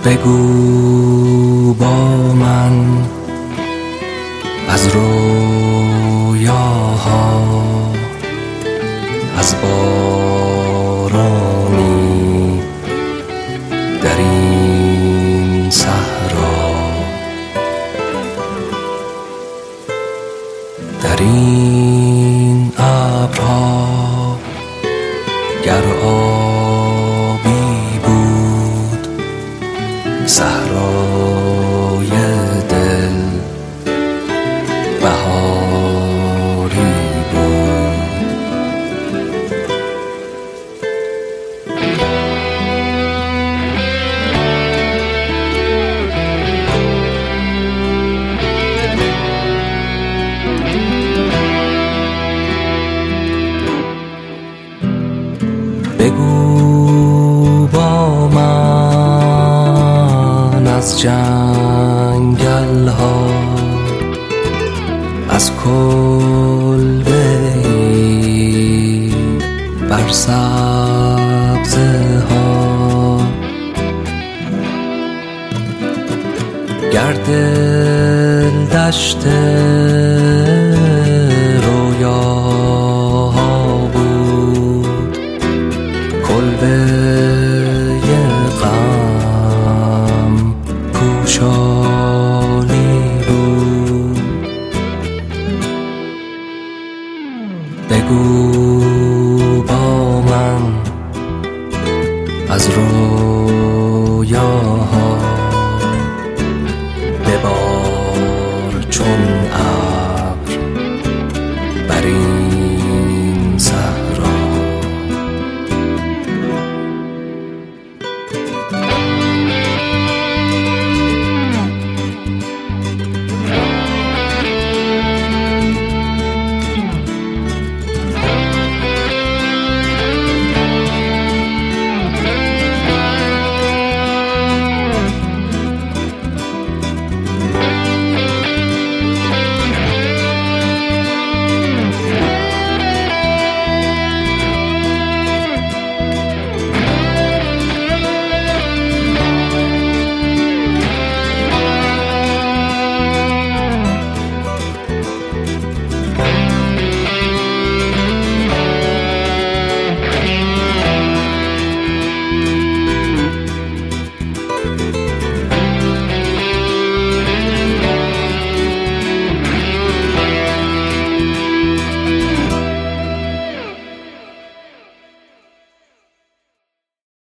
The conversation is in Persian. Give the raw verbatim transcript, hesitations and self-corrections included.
بگو با من از رویاها، از بارانی در این صحرا، در این ابرها گر آبی بود صحرای دل بهاری بود. بگو با من از جنگل ها، از کلبه‌ای بر سبزه ها، گر دل دشت رویاها بود کلبه غم پوشانی بود. بگو با من از رویاها،